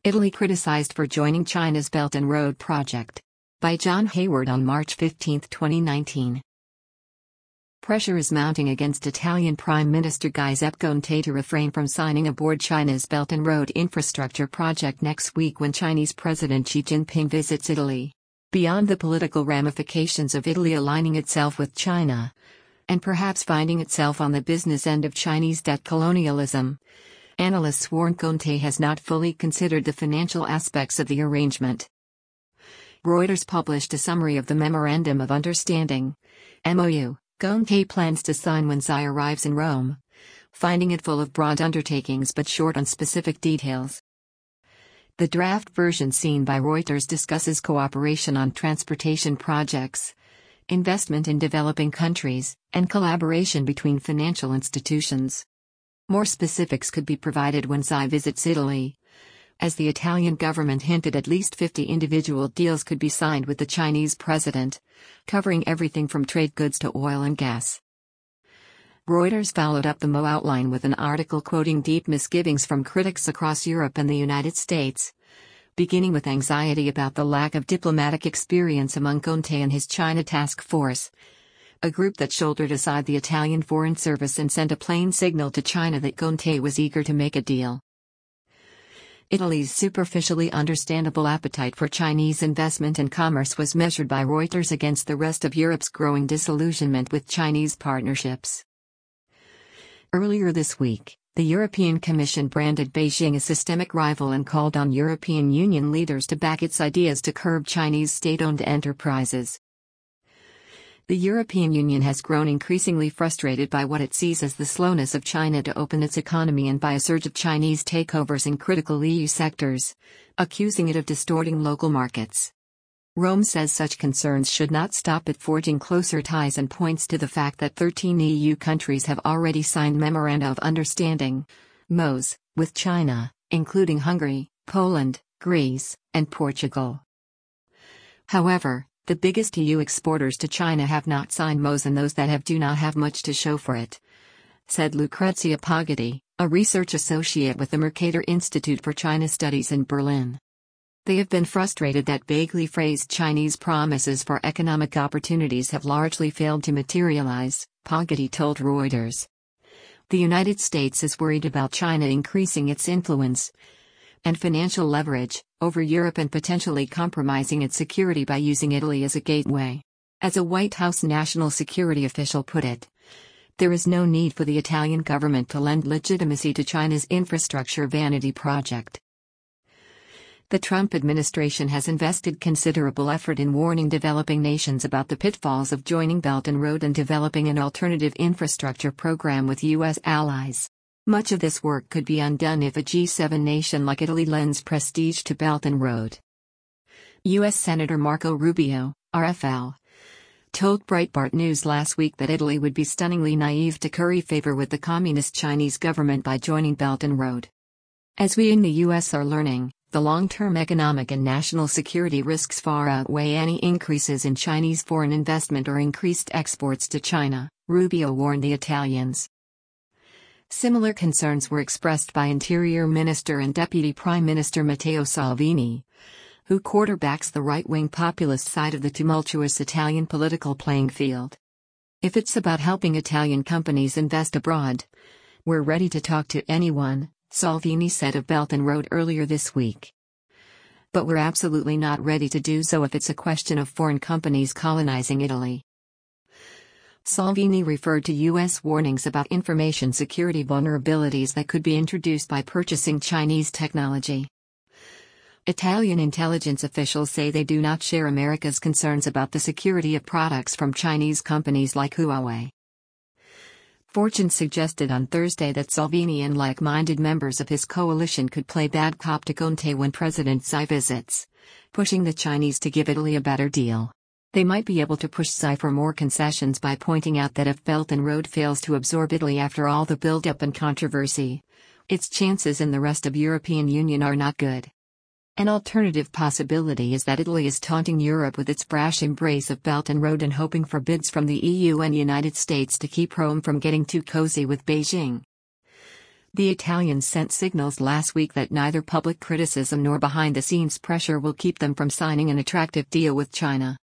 Italy criticized for joining China's Belt and Road project. By John Hayward on March 15, 2019. Pressure is mounting against Italian Prime Minister Giuseppe Conte to refrain from signing aboard China's Belt and Road infrastructure project next week when Chinese President Xi Jinping visits Italy. Beyond the political ramifications of Italy aligning itself with China, and perhaps finding itself on the business end of Chinese debt colonialism, analysts warn Conte has not fully considered the financial aspects of the arrangement. Reuters published a summary of the Memorandum of Understanding (MOU) Conte plans to sign when Xi arrives in Rome, finding it full of broad undertakings but short on specific details. The draft version seen by Reuters discusses cooperation on transportation projects, investment in developing countries, and collaboration between financial institutions. More specifics could be provided when Xi visits Italy, as the Italian government hinted at least 50 individual deals could be signed with the Chinese president, covering everything from trade goods to oil and gas. Reuters followed up the MOU outline with an article quoting deep misgivings from critics across Europe and the United States, beginning with anxiety about the lack of diplomatic experience among Conte and his China task force, a group that shouldered aside the Italian Foreign Service and sent a plain signal to China that Conte was eager to make a deal. Italy's superficially understandable appetite for Chinese investment and commerce was measured by Reuters against the rest of Europe's growing disillusionment with Chinese partnerships. Earlier this week, the European Commission branded Beijing a systemic rival and called on European Union leaders to back its ideas to curb Chinese state-owned enterprises. The European Union has grown increasingly frustrated by what it sees as the slowness of China to open its economy and by a surge of Chinese takeovers in critical EU sectors, accusing it of distorting local markets. Rome says such concerns should not stop it forging closer ties and points to the fact that 13 EU countries have already signed Memoranda of Understanding, MOUs, with China, including Hungary, Poland, Greece, and Portugal. However, the biggest EU exporters to China have not signed MOUs, and those that have do not have much to show for it, said Lucrezia Pagati, a research associate with the Mercator Institute for China Studies in Berlin. They have been frustrated that vaguely phrased Chinese promises for economic opportunities have largely failed to materialize, Pagati told Reuters. The United States is worried about China increasing its influence and financial leverage over Europe and potentially compromising its security by using Italy as a gateway. As a White House national security official put it, there is no need for the Italian government to lend legitimacy to China's infrastructure vanity project. The Trump administration has invested considerable effort in warning developing nations about the pitfalls of joining Belt and Road and developing an alternative infrastructure program with U.S. allies. Much of this work could be undone if a G7 nation like Italy lends prestige to Belt and Road. U.S. Senator Marco Rubio, RFL, told Breitbart News last week that Italy would be stunningly naive to curry favor with the communist Chinese government by joining Belt and Road. As we in the U.S. are learning, the long-term economic and national security risks far outweigh any increases in Chinese foreign investment or increased exports to China, Rubio warned the Italians. Similar concerns were expressed by Interior Minister and Deputy Prime Minister Matteo Salvini, who quarterbacks the right-wing populist side of the tumultuous Italian political playing field. If it's about helping Italian companies invest abroad, we're ready to talk to anyone, Salvini said of Belt and Road earlier this week. But we're absolutely not ready to do so if it's a question of foreign companies colonizing Italy. Salvini referred to U.S. warnings about information security vulnerabilities that could be introduced by purchasing Chinese technology. Italian intelligence officials say they do not share America's concerns about the security of products from Chinese companies like Huawei. Fortune suggested on Thursday that Salvini and like-minded members of his coalition could play bad cop to Conte when President Xi visits, pushing the Chinese to give Italy a better deal. They might be able to push Xi for more concessions by pointing out that if Belt and Road fails to absorb Italy after all the build-up and controversy, its chances in the rest of European Union are not good. An alternative possibility is that Italy is taunting Europe with its brash embrace of Belt and Road and hoping for bids from the EU and United States to keep Rome from getting too cozy with Beijing. The Italians sent signals last week that neither public criticism nor behind-the-scenes pressure will keep them from signing an attractive deal with China.